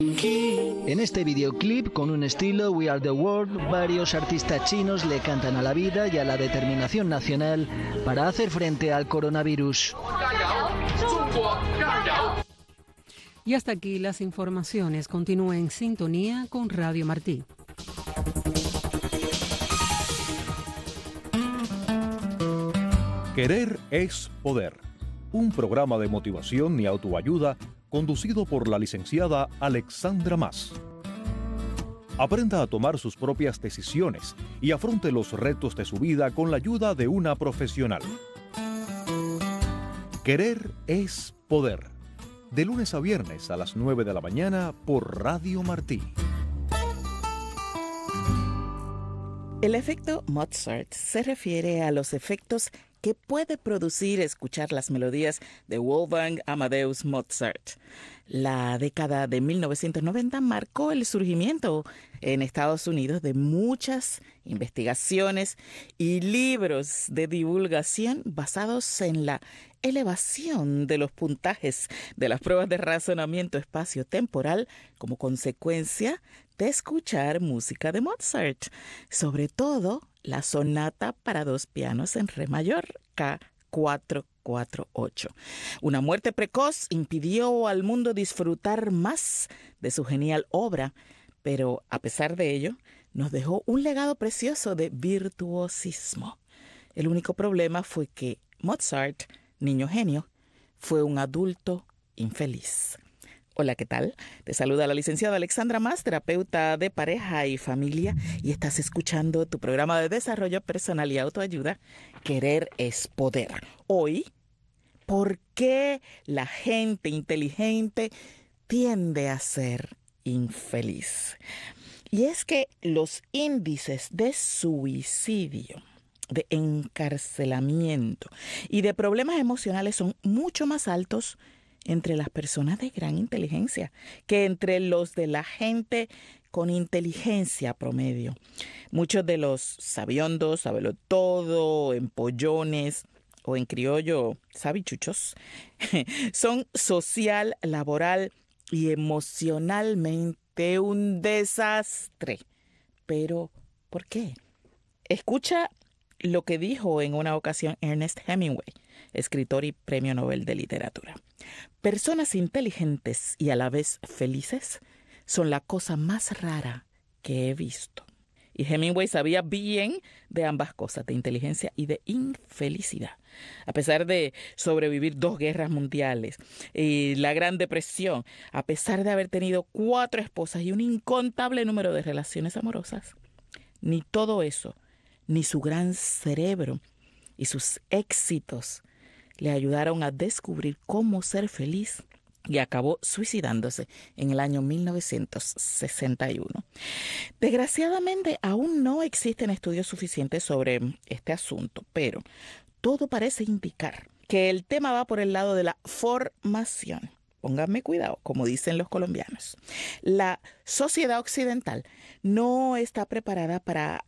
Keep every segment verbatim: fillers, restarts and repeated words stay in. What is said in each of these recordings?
En este videoclip, con un estilo We Are the World, varios artistas chinos le cantan a la vida y a la determinación nacional para hacer frente al coronavirus. Y hasta aquí las informaciones. Continúe en sintonía con Radio Martí. Querer es poder. Un programa de motivación y autoayuda conducido por la licenciada Alexandra Mas. Aprenda a tomar sus propias decisiones y afronte los retos de su vida con la ayuda de una profesional. Querer es poder. De lunes a viernes a las nueve de la mañana por Radio Martí. El efecto Mozart se refiere a los efectos que puede producir escuchar las melodías de Wolfgang Amadeus Mozart. La década de mil novecientos noventa marcó el surgimiento en Estados Unidos de muchas investigaciones y libros de divulgación basados en la elevación de los puntajes de las pruebas de razonamiento espacio-temporal como consecuencia de escuchar música de Mozart, sobre todo la sonata para dos pianos en re mayor, K cuatrocientos cuarenta y ocho. Una muerte precoz impidió al mundo disfrutar más de su genial obra, pero a pesar de ello, nos dejó un legado precioso de virtuosismo. El único problema fue que Mozart, niño genio, fue un adulto infeliz. Hola, ¿qué tal? Te saluda la licenciada Alexandra Mas, terapeuta de pareja y familia, y estás escuchando tu programa de desarrollo personal y autoayuda, Querer es poder. Hoy, ¿por qué la gente inteligente tiende a ser infeliz? Y es que los índices de suicidio, de encarcelamiento y de problemas emocionales son mucho más altos entre las personas de gran inteligencia que entre los de la gente con inteligencia promedio. Muchos de los sabiondos, sabelotodo, empollones o en criollo sabichuchos son social, laboral y emocionalmente un desastre. Pero, ¿por qué? Escucha lo que dijo en una ocasión Ernest Hemingway, escritor y premio Nobel de Literatura. Personas inteligentes y a la vez felices son la cosa más rara que he visto. Y Hemingway sabía bien de ambas cosas, de inteligencia y de infelicidad. A pesar de sobrevivir dos guerras mundiales y la Gran Depresión, a pesar de haber tenido cuatro esposas y un incontable número de relaciones amorosas, ni todo eso, ni su gran cerebro y sus éxitos le ayudaron a descubrir cómo ser feliz y acabó suicidándose en el año mil novecientos sesenta y uno. Desgraciadamente, aún no existen estudios suficientes sobre este asunto, pero todo parece indicar que el tema va por el lado de la formación. Pónganme cuidado, como dicen los colombianos. La sociedad occidental no está preparada para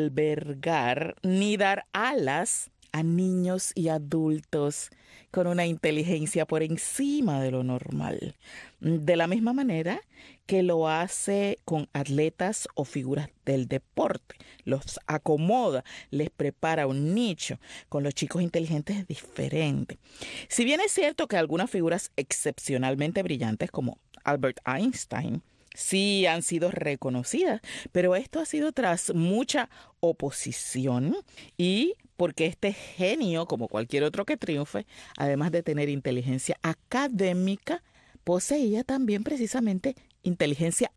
albergar ni dar alas a niños y adultos con una inteligencia por encima de lo normal. De la misma manera que lo hace con atletas o figuras del deporte. Los acomoda, les prepara un nicho. Con los chicos inteligentes es diferente. Si bien es cierto que algunas figuras excepcionalmente brillantes como Albert Einstein sí han sido reconocidas, pero esto ha sido tras mucha oposición y porque este genio, como cualquier otro que triunfe, además de tener inteligencia académica, poseía también precisamente inteligencia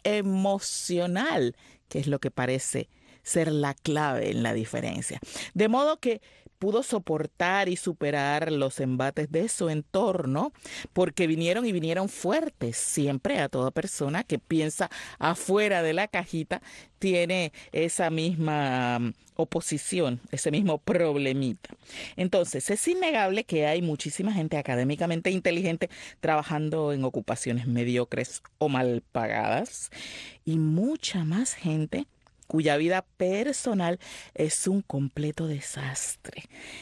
emocional, que es lo que parece ser la clave en la diferencia. De modo que pudo soportar y superar los embates de su entorno porque vinieron y vinieron fuertes. Siempre a toda persona que piensa afuera de la cajita tiene esa misma um, oposición, ese mismo problemita. Entonces, es innegable que hay muchísima gente académicamente inteligente trabajando en ocupaciones mediocres o mal pagadas y mucha más gente cuya vida personal es un completo desastre,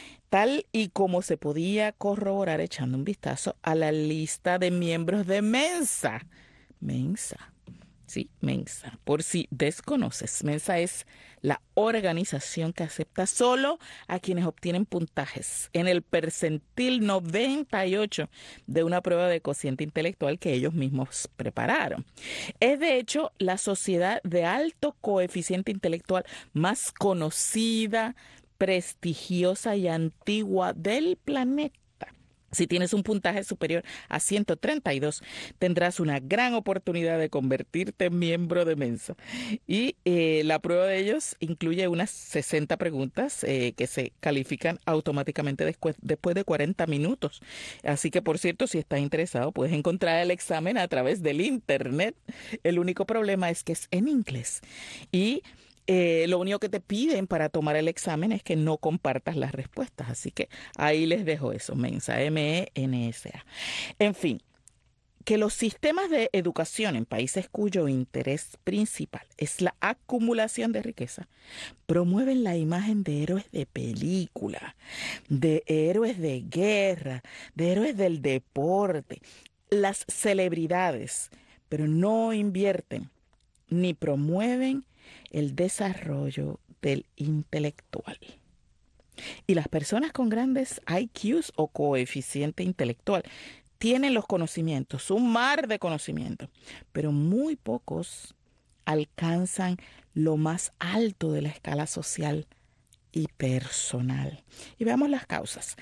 tal y como se podía corroborar echando un vistazo a la lista de miembros de Mensa. Mensa, Sí, Mensa. Por si desconoces, Mensa es la organización que acepta solo a quienes obtienen puntajes en el percentil noventa y ocho de una prueba de cociente intelectual que ellos mismos prepararon. Es de hecho la sociedad de alto coeficiente intelectual más conocida, prestigiosa y antigua del planeta. Si tienes un puntaje superior a ciento treinta y dos, tendrás una gran oportunidad de convertirte en miembro de Mensa. Y eh, la prueba de ellos incluye unas sesenta preguntas eh, que se califican automáticamente después, después de cuarenta minutos. Así que, por cierto, si estás interesado, puedes encontrar el examen a través del internet. El único problema es que es en inglés. Y Eh, lo único que te piden para tomar el examen es que no compartas las respuestas. Así que ahí les dejo eso, Mensa, M E N S A. En fin, que los sistemas de educación en países cuyo interés principal es la acumulación de riqueza promueven la imagen de héroes de película, de héroes de guerra, de héroes del deporte, las celebridades, pero no invierten ni promueven el desarrollo del intelectual. Y las personas con grandes I Qs o coeficiente intelectual tienen los conocimientos, un mar de conocimientos, pero muy pocos alcanzan lo más alto de la escala social y personal. Y veamos las causas.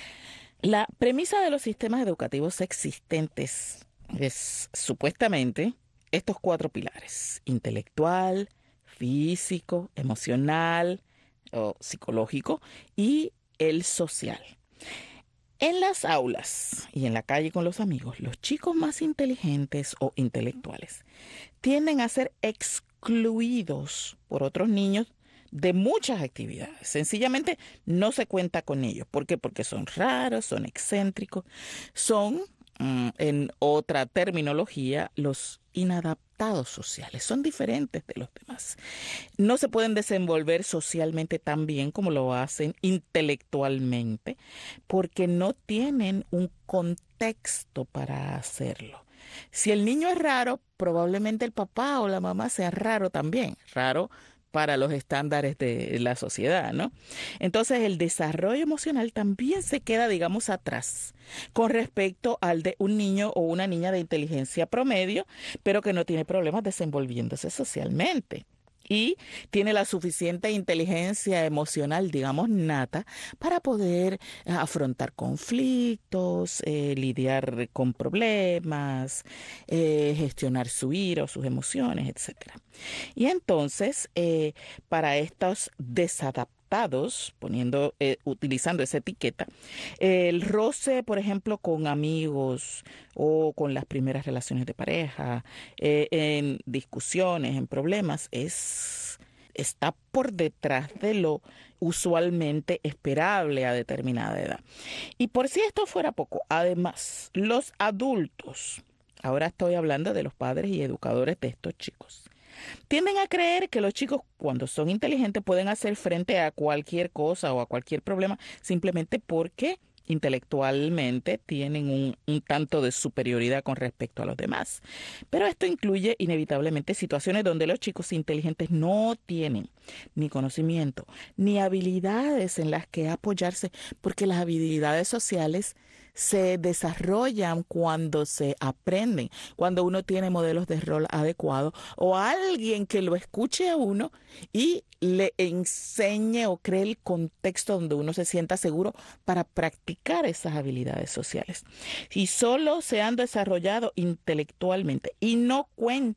La premisa de los sistemas educativos existentes es supuestamente estos cuatro pilares: intelectual, físico, emocional o psicológico y el social. En las aulas y en la calle con los amigos, los chicos más inteligentes o intelectuales tienden a ser excluidos por otros niños de muchas actividades. Sencillamente no se cuenta con ellos. ¿Por qué? Porque son raros, son excéntricos, son, mm, en otra terminología, los inadaptados sociales. Son diferentes de los demás. No se pueden desenvolver socialmente tan bien como lo hacen intelectualmente porque no tienen un contexto para hacerlo. Si el niño es raro, probablemente el papá o la mamá sea raro también. Raro para los estándares de la sociedad, ¿no? Entonces, el desarrollo emocional también se queda, digamos, atrás con respecto al de un niño o una niña de inteligencia promedio, pero que no tiene problemas desenvolviéndose socialmente. Y tiene la suficiente inteligencia emocional, digamos, nata, para poder afrontar conflictos, eh, lidiar con problemas, eh, gestionar su ira o sus emociones, etcétera. Y entonces, eh, para estos desadaptados, poniendo, eh, utilizando esa etiqueta, eh, el roce, por ejemplo, con amigos o con las primeras relaciones de pareja, eh, en discusiones, en problemas, es, está por detrás de lo usualmente esperable a determinada edad. Y por si esto fuera poco, además, los adultos, ahora estoy hablando de los padres y educadores de estos chicos, tienden a creer que los chicos, cuando son inteligentes, pueden hacer frente a cualquier cosa o a cualquier problema simplemente porque intelectualmente tienen un, un tanto de superioridad con respecto a los demás. Pero esto incluye inevitablemente situaciones donde los chicos inteligentes no tienen ni conocimiento ni habilidades en las que apoyarse, porque las habilidades sociales se desarrollan cuando se aprenden, cuando uno tiene modelos de rol adecuados o alguien que lo escuche a uno y le enseñe o cree el contexto donde uno se sienta seguro para practicar esas habilidades sociales. Y solo se han desarrollado intelectualmente y no cuentan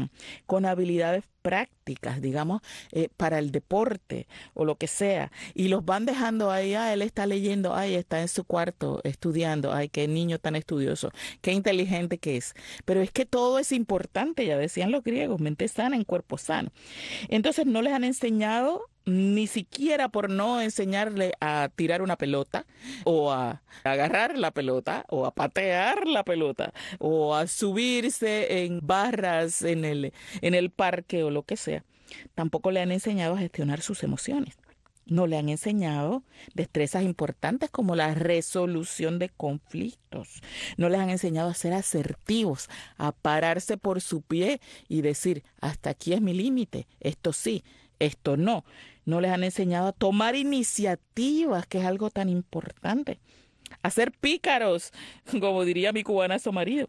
con habilidades prácticas, digamos, eh, para el deporte o lo que sea, y los van dejando ahí, ah, él está leyendo, ay, está en su cuarto estudiando, ay, qué niño tan estudioso, qué inteligente que es. Pero es que todo es importante, ya decían los griegos, mente sana en cuerpo sano. Entonces no les han enseñado, ni siquiera por no enseñarle a tirar una pelota o a agarrar la pelota o a patear la pelota o a subirse en barras en el, en el parque o lo que sea. Tampoco le han enseñado a gestionar sus emociones. No le han enseñado destrezas importantes como la resolución de conflictos. No les han enseñado a ser asertivos, a pararse por su pie y decir, hasta aquí es mi límite, esto sí, esto no. No les han enseñado a tomar iniciativas, que es algo tan importante. A ser pícaros, como diría mi cubanazo marido.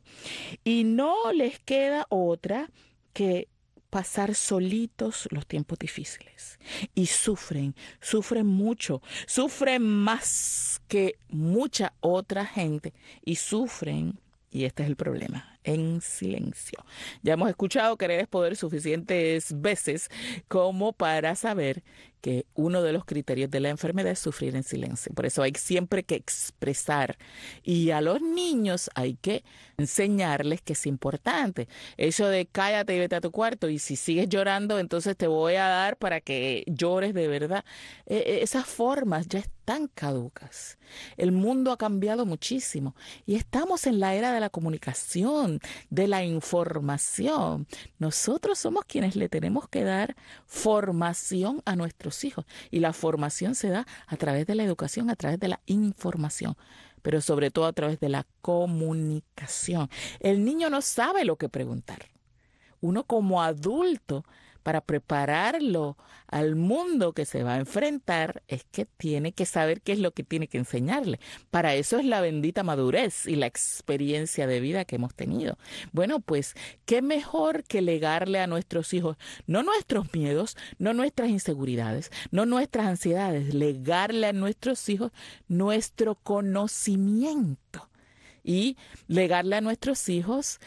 Y no les queda otra que pasar solitos los tiempos difíciles. Y sufren, sufren mucho, sufren más que mucha otra gente. Y sufren, y este es el problema, en silencio. Ya hemos escuchado querer es poder suficientes veces como para saber que uno de los criterios de la enfermedad es sufrir en silencio. Por eso hay siempre que expresar. Y a los niños hay que enseñarles que es importante. Eso de cállate y vete a tu cuarto, y si sigues llorando, entonces te voy a dar para que llores de verdad. Eh, esas formas ya están caducas. El mundo ha cambiado muchísimo y estamos en la era de la comunicación, de la información. Nosotros somos quienes le tenemos que dar formación a nuestros hijos, y la formación se da a través de la educación, a través de la información, pero sobre todo a través de la comunicación. El niño no sabe lo que preguntar. Uno como adulto, para prepararlo al mundo que se va a enfrentar, es que tiene que saber qué es lo que tiene que enseñarle. Para eso es la bendita madurez y la experiencia de vida que hemos tenido. Bueno, pues, ¿qué mejor que legarle a nuestros hijos? No nuestros miedos, no nuestras inseguridades, no nuestras ansiedades, legarle a nuestros hijos nuestro conocimiento. Y legarle a nuestros hijos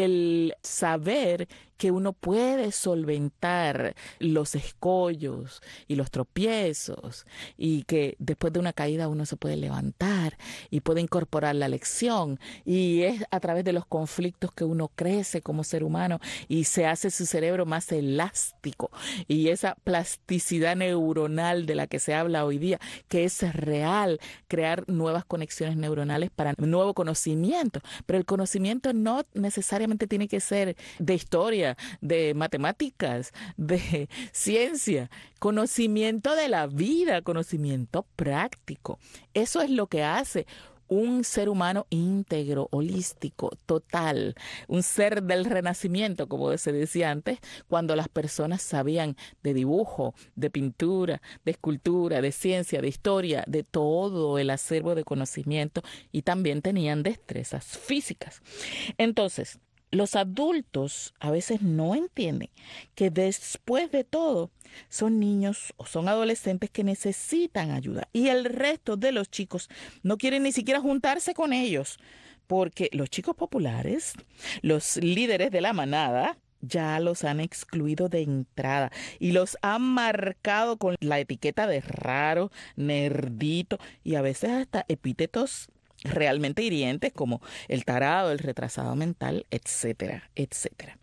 el saber que uno puede solventar los escollos y los tropiezos, y que después de una caída uno se puede levantar y puede incorporar la lección, y es a través de los conflictos que uno crece como ser humano y se hace su cerebro más elástico, y esa plasticidad neuronal de la que se habla hoy día, que es real, crear nuevas conexiones neuronales para nuevo conocimiento. Pero el conocimiento no necesariamente tiene que ser de historia, de matemáticas, de ciencia, conocimiento de la vida, conocimiento práctico. Eso es lo que hace un ser humano íntegro, holístico, total, un ser del renacimiento, como se decía antes, cuando las personas sabían de dibujo, de pintura, de escultura, de ciencia, de historia, de todo el acervo de conocimiento, y también tenían destrezas físicas. Entonces, los adultos a veces no entienden que después de todo son niños o son adolescentes que necesitan ayuda, y el resto de los chicos no quieren ni siquiera juntarse con ellos, porque los chicos populares, los líderes de la manada, ya los han excluido de entrada y los han marcado con la etiqueta de raro, nerdito, y a veces hasta epítetos realmente hirientes como el tarado, el retrasado mental, etcétera, etcétera.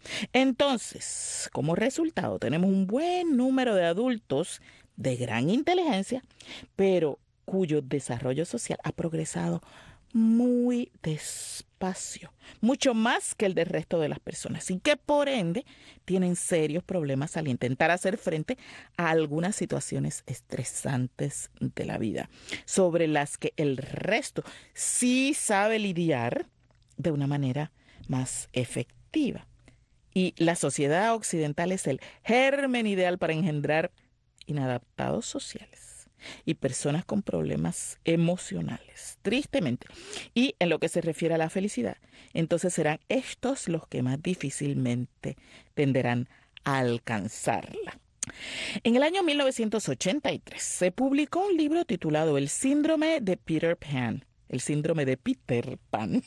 Entonces, como resultado, tenemos un buen número de adultos de gran inteligencia, pero cuyo desarrollo social ha progresado muy despacio, mucho más que el del resto de las personas, y que por ende tienen serios problemas al intentar hacer frente a algunas situaciones estresantes de la vida, sobre las que el resto sí sabe lidiar de una manera más efectiva. Y la sociedad occidental es el germen ideal para engendrar inadaptados sociales y personas con problemas emocionales, tristemente. Y en lo que se refiere a la felicidad, entonces serán estos los que más difícilmente tenderán a alcanzarla. En el año mil novecientos ochenta y tres se publicó un libro titulado El síndrome de Peter Pan, el síndrome de Peter Pan.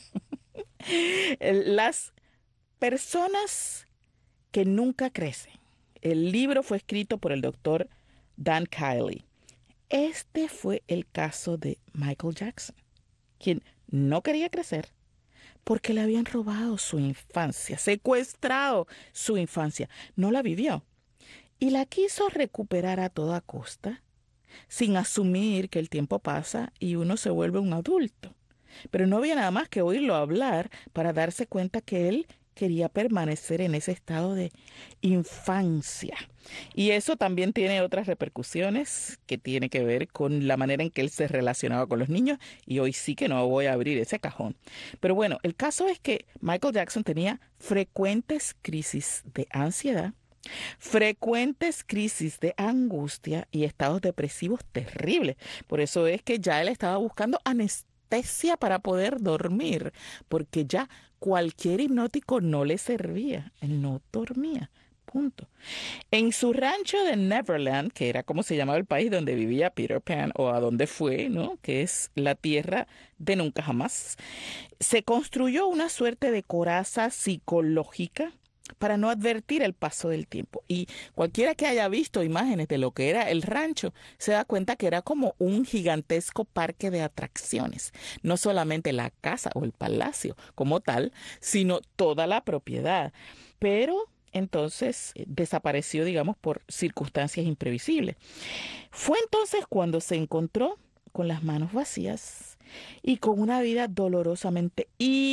Las personas que nunca crecen. El libro fue escrito por el doctor Dan Kiley. Este fue el caso de Michael Jackson, quien no quería crecer porque le habían robado su infancia, secuestrado su infancia. No la vivió y la quiso recuperar a toda costa, sin asumir que el tiempo pasa y uno se vuelve un adulto. Pero no había nada más que oírlo hablar para darse cuenta que él quería permanecer en ese estado de infancia. Y eso también tiene otras repercusiones que tiene que ver con la manera en que él se relacionaba con los niños, y hoy sí que no voy a abrir ese cajón. Pero bueno, el caso es que Michael Jackson tenía frecuentes crisis de ansiedad, frecuentes crisis de angustia y estados depresivos terribles. Por eso es que ya él estaba buscando anestesia para poder dormir, porque ya cualquier hipnótico no le servía. Él no dormía. Punto. En su rancho de Neverland, que era como se llamaba el país donde vivía Peter Pan, o a donde fue, ¿no?, que es la tierra de nunca jamás, se construyó una suerte de coraza psicológica para no advertir el paso del tiempo. Y cualquiera que haya visto imágenes de lo que era el rancho se da cuenta que era como un gigantesco parque de atracciones. No solamente la casa o el palacio como tal, sino toda la propiedad. Pero entonces eh, desapareció, digamos, por circunstancias imprevisibles. Fue entonces cuando se encontró con las manos vacías y con una vida dolorosamente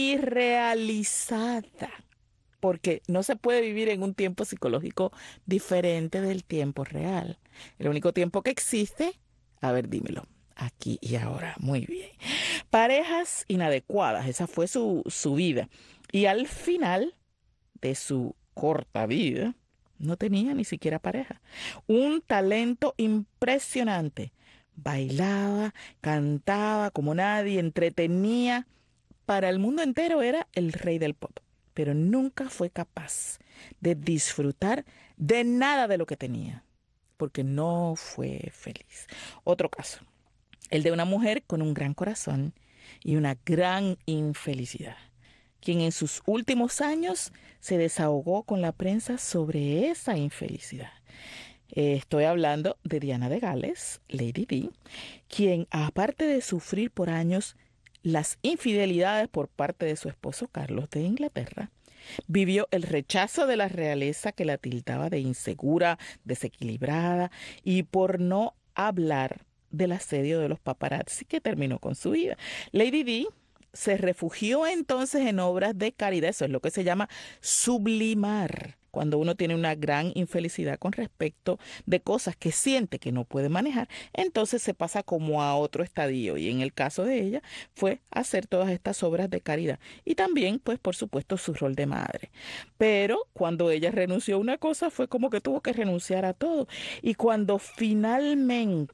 irrealizada. Porque no se puede vivir en un tiempo psicológico diferente del tiempo real. El único tiempo que existe, a ver, dímelo, aquí y ahora. Muy bien. Parejas inadecuadas, esa fue su, su vida. Y al final de su corta vida, no tenía ni siquiera pareja. Un talento impresionante. Bailaba, cantaba como nadie, entretenía. Para el mundo entero era el rey del pop. Pero nunca fue capaz de disfrutar de nada de lo que tenía, porque no fue feliz. Otro caso, el de una mujer con un gran corazón y una gran infelicidad, quien en sus últimos años se desahogó con la prensa sobre esa infelicidad. Eh, estoy hablando de Diana de Gales, Lady Di, quien, aparte de sufrir por años las infidelidades por parte de su esposo Carlos de Inglaterra, vivió el rechazo de la realeza que la tildaba de insegura, desequilibrada, y por no hablar del asedio de los paparazzi que terminó con su vida. Lady Di se refugió entonces en obras de caridad. Eso es lo que se llama sublimar. Cuando uno tiene una gran infelicidad con respecto de cosas que siente que no puede manejar, entonces se pasa como a otro estadio. Y en el caso de ella fue hacer todas estas obras de caridad. Y también, pues, por supuesto, su rol de madre. Pero cuando ella renunció a una cosa, fue como que tuvo que renunciar a todo. Y cuando finalmente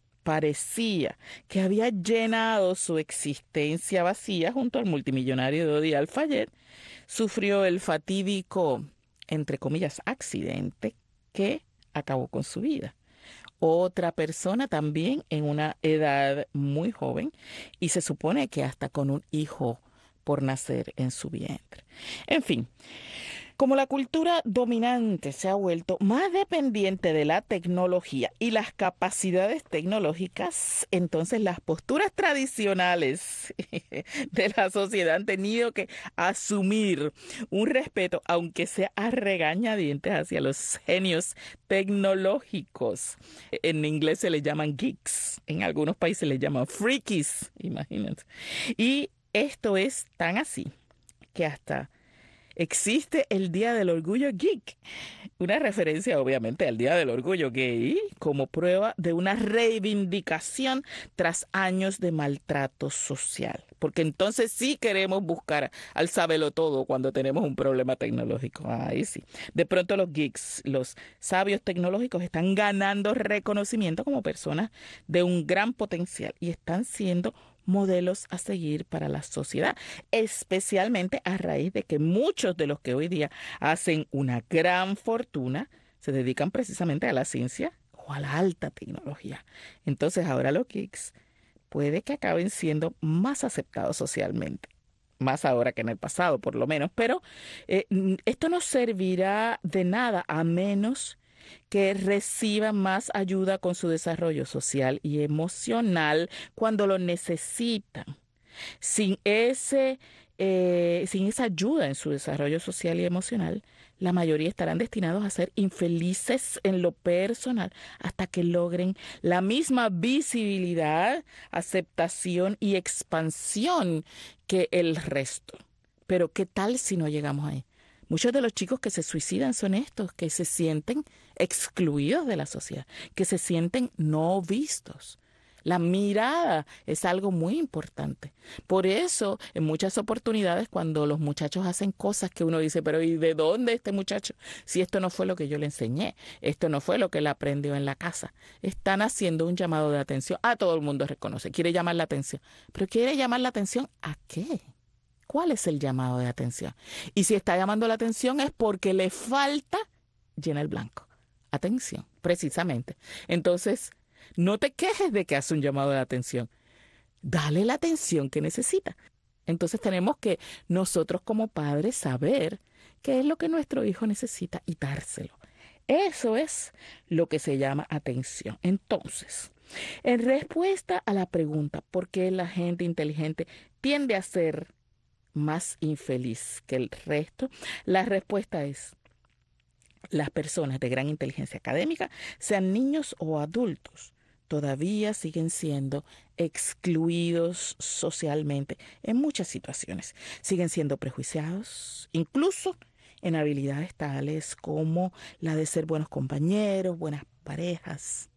parecía que había llenado su existencia vacía junto al multimillonario Dodi Al-Fayed, sufrió el fatídico, entre comillas, accidente que acabó con su vida. Otra persona también en una edad muy joven, y se supone que hasta con un hijo por nacer en su vientre. En fin, como la cultura dominante se ha vuelto más dependiente de la tecnología y las capacidades tecnológicas, entonces las posturas tradicionales de la sociedad han tenido que asumir un respeto, aunque sea a regañadientes, hacia los genios tecnológicos. En inglés se les llaman geeks, en algunos países les llaman freakies, imagínense. Y esto es tan así que hasta existe el Día del Orgullo Geek, una referencia obviamente al Día del Orgullo Gay como prueba de una reivindicación tras años de maltrato social. Porque entonces sí queremos buscar al sabelotodo cuando tenemos un problema tecnológico. Ahí sí. De pronto los geeks, los sabios tecnológicos, están ganando reconocimiento como personas de un gran potencial y están siendo modelos a seguir para la sociedad, especialmente a raíz de que muchos de los que hoy día hacen una gran fortuna se dedican precisamente a la ciencia o a la alta tecnología. Entonces ahora los geeks puede que acaben siendo más aceptados socialmente, más ahora que en el pasado por lo menos, pero eh, esto no servirá de nada a menos que reciban más ayuda con su desarrollo social y emocional cuando lo necesitan. Sin ese, eh, sin esa ayuda en su desarrollo social y emocional, la mayoría estarán destinados a ser infelices en lo personal hasta que logren la misma visibilidad, aceptación y expansión que el resto. Pero ¿qué tal si no llegamos ahí? Muchos de los chicos que se suicidan son estos, que se sienten excluidos de la sociedad, que se sienten no vistos. La mirada es algo muy importante. Por eso, en muchas oportunidades, cuando los muchachos hacen cosas que uno dice, pero ¿y de dónde este muchacho? Si esto no fue lo que yo le enseñé, esto no fue lo que él aprendió en la casa. Están haciendo un llamado de atención. A todo el mundo reconoce, quiere llamar la atención. ¿Pero quiere llamar la atención a qué? ¿Cuál es el llamado de atención? Y si está llamando la atención es porque le falta, llena el blanco. Atención, precisamente. Entonces, no te quejes de que hace un llamado de atención. Dale la atención que necesita. Entonces tenemos que nosotros como padres saber qué es lo que nuestro hijo necesita y dárselo. Eso es lo que se llama atención. Entonces, en respuesta a la pregunta ¿por qué la gente inteligente tiende a ser más infeliz que el resto? La respuesta es: las personas de gran inteligencia académica, sean niños o adultos, todavía siguen siendo excluidos socialmente en muchas situaciones. Siguen siendo prejuiciados, incluso en habilidades tales como la de ser buenos compañeros, buenas parejas,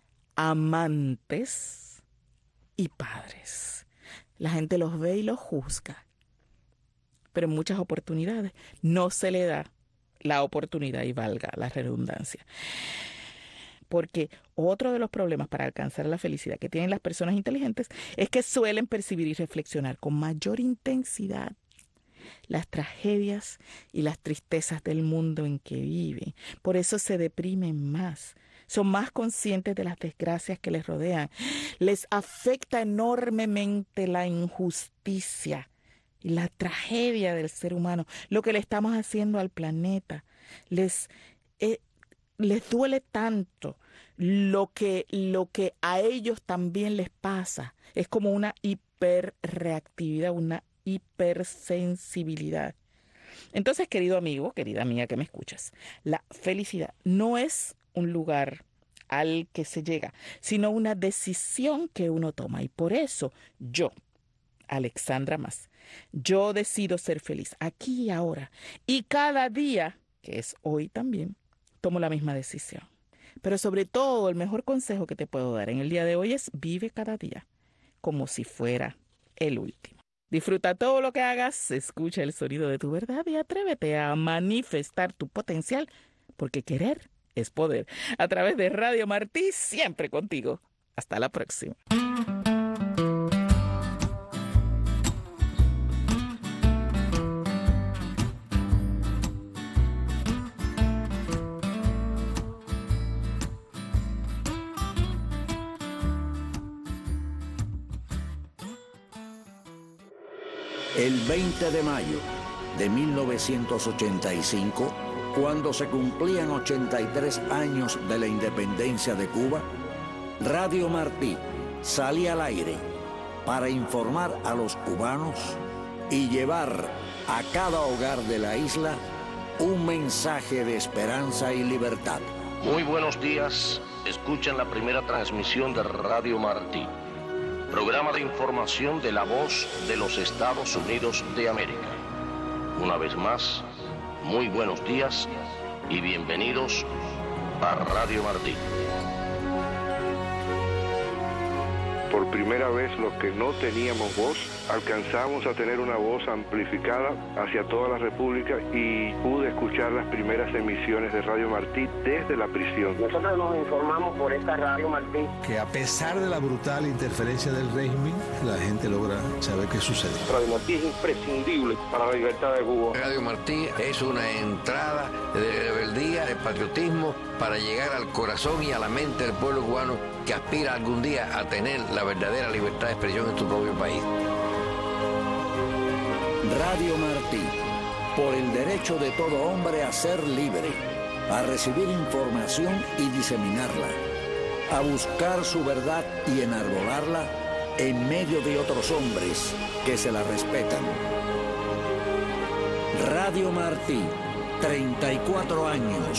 amantes y padres. La gente los ve y los juzga, pero en muchas oportunidades no se le da la oportunidad, y valga la redundancia. Porque otro de los problemas para alcanzar la felicidad que tienen las personas inteligentes es que suelen percibir y reflexionar con mayor intensidad las tragedias y las tristezas del mundo en que viven. Por eso se deprimen más. Son más conscientes de las desgracias que les rodean. Les afecta enormemente la injusticia y la tragedia del ser humano, lo que le estamos haciendo al planeta. Les, eh, les duele tanto lo que, lo que a ellos también les pasa. Es como una hiperreactividad, una hipersensibilidad. Entonces, querido amigo, querida amiga que me escuchas, la felicidad no es un lugar al que se llega, sino una decisión que uno toma. Y por eso yo, Alexandra Mas, yo decido ser feliz aquí y ahora. Y cada día, que es hoy también, tomo la misma decisión. Pero sobre todo, el mejor consejo que te puedo dar en el día de hoy es: vive cada día como si fuera el último. Disfruta todo lo que hagas, escucha el sonido de tu verdad y atrévete a manifestar tu potencial, porque querer es poder. A través de Radio Martí, siempre contigo. Hasta la próxima. El veinte de mayo de mil novecientos ochenta y cinco, cuando se cumplían ochenta y tres años de la independencia de Cuba, Radio Martí salía al aire para informar a los cubanos y llevar a cada hogar de la isla un mensaje de esperanza y libertad. Muy buenos días, escuchan la primera transmisión de Radio Martí, programa de información de la voz de los Estados Unidos de América. Una vez más, muy buenos días y bienvenidos a Radio Martí. Por primera vez, los que no teníamos voz, alcanzamos a tener una voz amplificada hacia toda la República y pude escuchar las primeras emisiones de Radio Martí desde la prisión. Nosotros nos informamos por esta Radio Martí que a pesar de la brutal interferencia del régimen, la gente logra saber qué sucede. Radio Martí es imprescindible para la libertad de Cuba. Radio Martí es una entrada de rebeldía, de patriotismo, para llegar al corazón y a la mente del pueblo cubano que aspira algún día a tener la verdadera libertad de expresión en su propio país. Radio Martí, por el derecho de todo hombre a ser libre, a recibir información y diseminarla, a buscar su verdad y enarbolarla en medio de otros hombres que se la respetan. Radio Martí, treinta y cuatro años